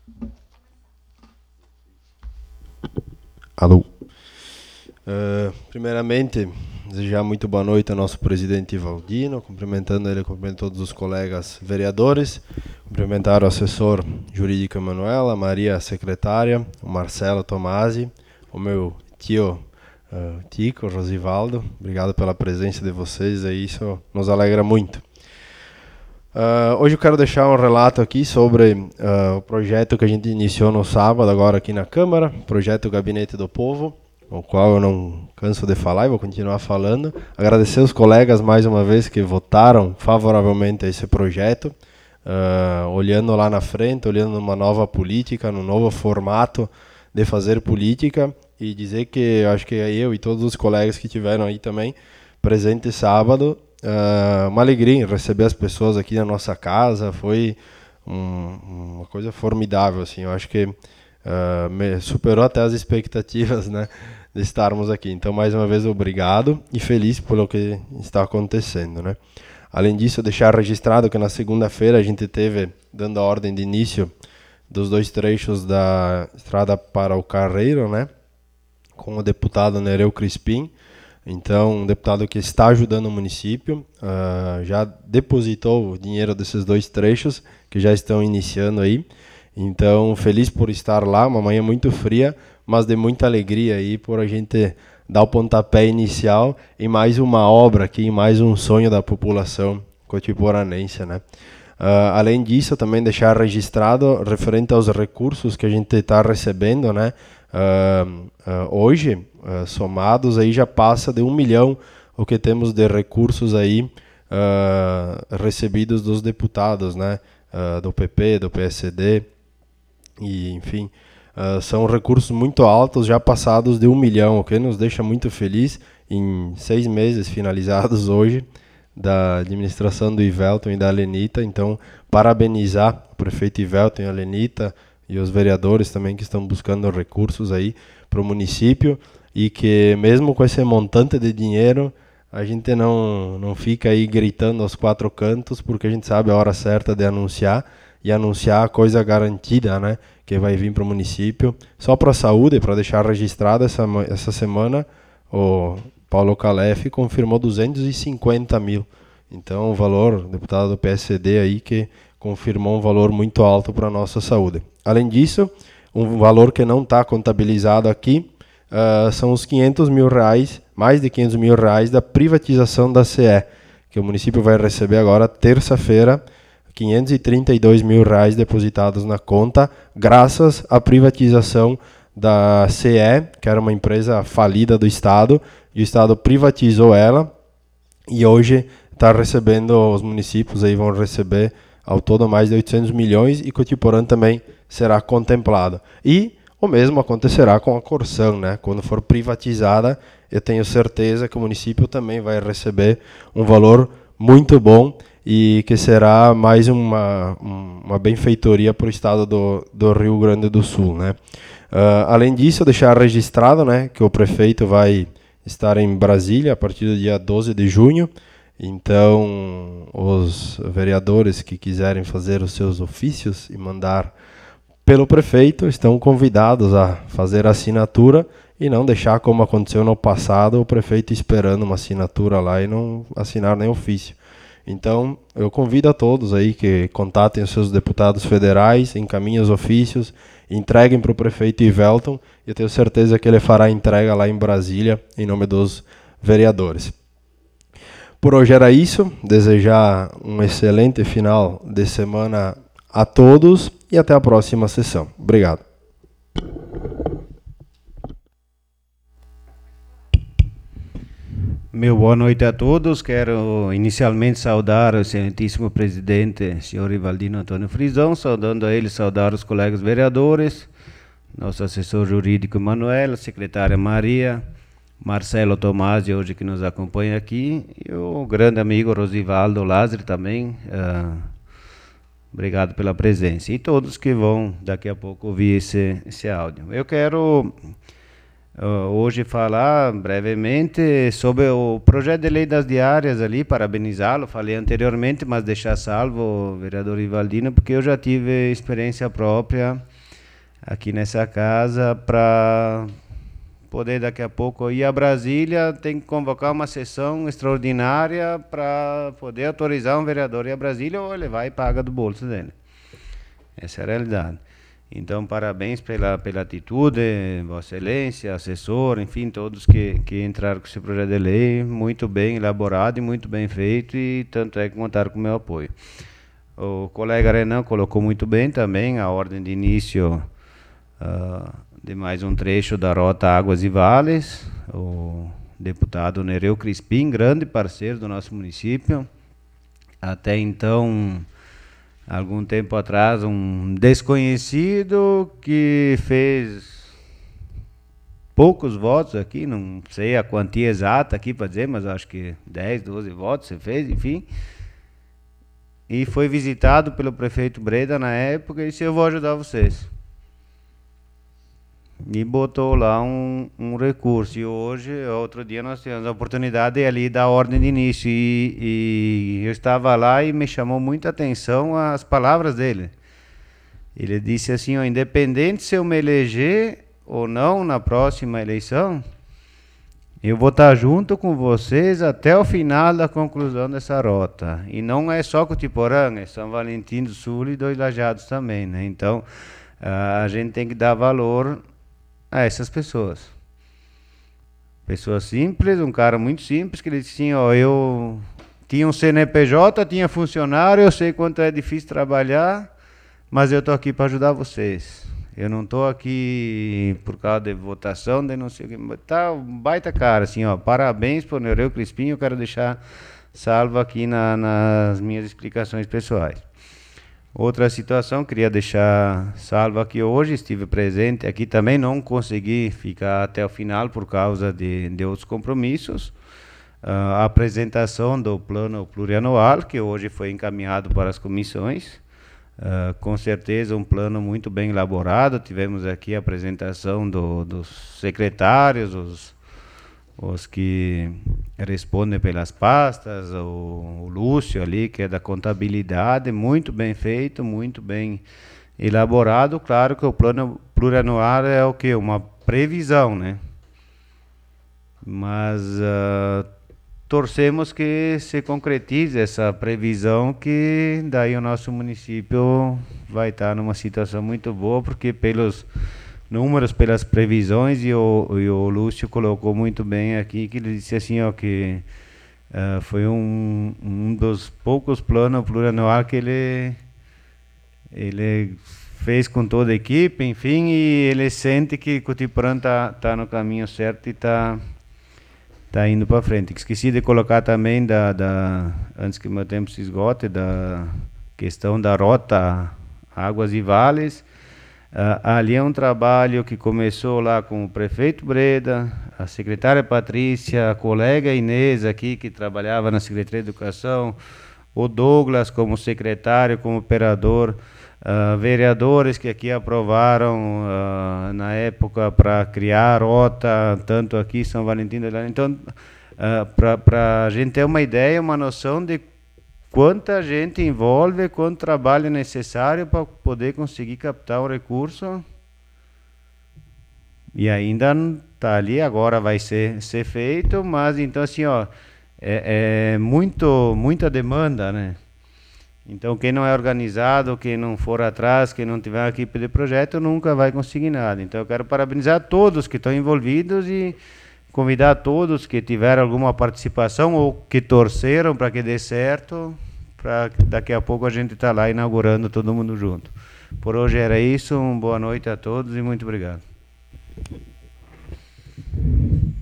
Alô. Primeiramente, desejar muito boa noite ao nosso presidente Ivaldino, cumprimentando ele, cumprimentando todos os colegas vereadores, cumprimentar o assessor jurídico Emanuela, a Maria, a secretária, o Marcelo Tomasi, o meu tio Tico, Rosivaldo. Obrigado pela presença de vocês, isso nos alegra muito. Hoje eu quero deixar um relato aqui sobre o projeto que a gente iniciou no sábado, agora aqui na Câmara, projeto Gabinete do Povo, o qual eu não canso de falar e vou continuar falando. Agradecer os colegas mais uma vez que votaram favoravelmente a esse projeto, olhando lá na frente, olhando numa nova política, num novo formato de fazer política, e dizer que eu acho que eu e todos os colegas que tiveram aí também presente sábado, uma alegria em receber as pessoas aqui na nossa casa, foi uma coisa formidável, assim, eu acho que superou até as expectativas, né, de estarmos aqui. Então, mais uma vez, obrigado e feliz pelo que está acontecendo, né. Além disso, deixar registrado que na segunda-feira a gente teve, dando a ordem de início dos 2 trechos da estrada para o Carreiro, né, com o deputado Nereu Crispim. Então, um deputado que está ajudando o município, já depositou o dinheiro desses 2 trechos, que já estão iniciando aí. Então, feliz por estar lá, uma manhã muito fria, mas de muita alegria aí por a gente dar o pontapé inicial em mais uma obra aqui, em mais um sonho da população cotiporanense, né? Além disso, também deixar registrado, referente aos recursos que a gente está recebendo, né? Hoje, somados, aí já passa de 1 milhão o que temos de recursos aí recebidos dos deputados, né? Do PP, do PSD, e enfim, são recursos muito altos, já passados de 1 milhão, o que nos deixa muito feliz em 6 meses finalizados hoje, da administração do Ivelton e da Lenita. Então, parabenizar o prefeito Ivelton e a Lenita e os vereadores também que estão buscando recursos aí para o município, e que mesmo com esse montante de dinheiro, a gente não fica aí gritando aos 4 cantos, porque a gente sabe a hora certa de anunciar, e anunciar a coisa garantida, né, que vai vir para o município. Só para a saúde, para deixar registrado, essa semana o Paulo Calef confirmou 250 mil. Então, o valor, deputado do PSD aí, que confirmou um valor muito alto para a nossa saúde. Além disso, um valor que não está contabilizado aqui, são os 500 mil reais, mais de 500 mil reais da privatização da CE, que o município vai receber agora, terça-feira, 532 mil reais depositados na conta, graças à privatização da CE, que era uma empresa falida do Estado, e o Estado privatizou ela, e hoje está recebendo, os municípios aí vão receber ao todo mais de 800 milhões, e Cotiporã também será contemplado. E o mesmo acontecerá com a Corsan, né? Quando for privatizada, eu tenho certeza que o município também vai receber um valor muito bom, e que será mais uma benfeitoria para o estado do Rio Grande do Sul, né? Além disso, deixar registrado, né, que o prefeito vai estar em Brasília a partir do dia 12 de junho. Então, os vereadores que quiserem fazer os seus ofícios e mandar pelo prefeito estão convidados a fazer a assinatura, e não deixar, como aconteceu no passado, o prefeito esperando uma assinatura lá e não assinar nem ofício. Então, eu convido a todos aí que contatem os seus deputados federais, encaminhem os ofícios, entreguem para o prefeito Ivelton, e eu tenho certeza que ele fará a entrega lá em Brasília, em nome dos vereadores. Por hoje era isso, desejar um excelente final de semana a todos e até a próxima sessão. Obrigado. Meu boa noite a todos. Quero inicialmente saudar o excelentíssimo presidente, senhor Ivaldino Antônio Frisão, saudando a ele, saudar os colegas vereadores, nosso assessor jurídico Emanuel, secretária Maria, Marcelo Tomasi, hoje que nos acompanha aqui, e o grande amigo Rosivaldo Lázaro também. Obrigado pela presença. E todos que vão daqui a pouco ouvir esse áudio. Eu quero hoje falar brevemente sobre o projeto de lei das diárias ali, parabenizá-lo, falei anteriormente, mas deixar salvo o vereador Ivaldino, porque eu já tive experiência própria aqui nessa casa para poder daqui a pouco ir a Brasília. Tem que convocar uma sessão extraordinária para poder autorizar um vereador a ir a Brasília, ou ele vai e paga do bolso dele. Essa é a realidade. Então, parabéns pela atitude, Vossa Excelência, assessor, enfim, todos que entraram com esse projeto de lei, muito bem elaborado e muito bem feito, e tanto é que contaram com o meu apoio. O colega Renan colocou muito bem também a ordem de início de mais um trecho da Rota Águas e Vales. O deputado Nereu Crispim, grande parceiro do nosso município. Até então, algum tempo atrás, um desconhecido que fez poucos votos aqui, não sei a quantia exata aqui para dizer, mas acho que 10, 12 votos você fez, enfim. E foi visitado pelo prefeito Breda na época e disse: eu vou ajudar vocês. E botou lá um recurso. E hoje, outro dia, nós tivemos a oportunidade ali da ordem de início. E eu estava lá e me chamou muita atenção as palavras dele. Ele disse assim: ó, independente se eu me eleger ou não na próxima eleição, eu vou estar junto com vocês até o final da conclusão dessa rota. E não é só Cotiporã, é São Valentim do Sul e Dois Lajados também, né? Então, a gente tem que dar valor a essas pessoas. Pessoa simples, um cara muito simples, que ele disse assim: ó, eu tinha um CNPJ, tinha funcionário, eu sei quanto é difícil trabalhar, mas eu estou aqui para ajudar vocês. Eu não estou aqui por causa de votação, de não sei o que. Tá um baita cara, assim, ó. Parabéns por Nereu Crispim, eu quero deixar salvo aqui nas minhas explicações pessoais. Outra situação, queria deixar salvo aqui hoje, estive presente aqui também, não consegui ficar até o final por causa de outros compromissos. A apresentação do plano plurianual, que hoje foi encaminhado para as comissões. Com certeza um plano muito bem elaborado. Tivemos aqui a apresentação dos secretários, os que respondem pelas pastas, o Lúcio ali, que é da contabilidade, muito bem feito, muito bem elaborado. Claro que o plano plurianual é o quê? Uma previsão, né? Mas torcemos que se concretize essa previsão, que daí o nosso município vai estar numa situação muito boa, porque pelos números, pelas previsões, e o Lúcio colocou muito bem aqui, que ele disse assim, ó, que foi um dos poucos planos plurianual que ele fez com toda a equipe, enfim, e ele sente que Cotiporã tá no caminho certo e tá indo para frente. Esqueci de colocar também, antes que meu tempo se esgote, da questão da Rota Águas e Vales. Ali é um trabalho que começou lá com o prefeito Breda, a secretária Patrícia, a colega Inês aqui, que trabalhava na Secretaria de Educação, o Douglas como secretário, como operador, vereadores que aqui aprovaram na época para criar a rota, tanto aqui em São Valentim. Então, para a gente ter uma ideia, uma noção de quanta gente envolve, quanto trabalho é necessário para poder conseguir captar um recurso. E ainda está ali, agora vai ser feito, mas então assim, ó, é muita demanda, né? Então quem não é organizado, quem não for atrás, quem não tiver uma equipe de projeto, nunca vai conseguir nada. Então eu quero parabenizar todos que estão envolvidos e convidar todos que tiveram alguma participação ou que torceram para que dê certo, para daqui a pouco a gente estar lá inaugurando todo mundo junto. Por hoje era isso, boa noite a todos e muito obrigado.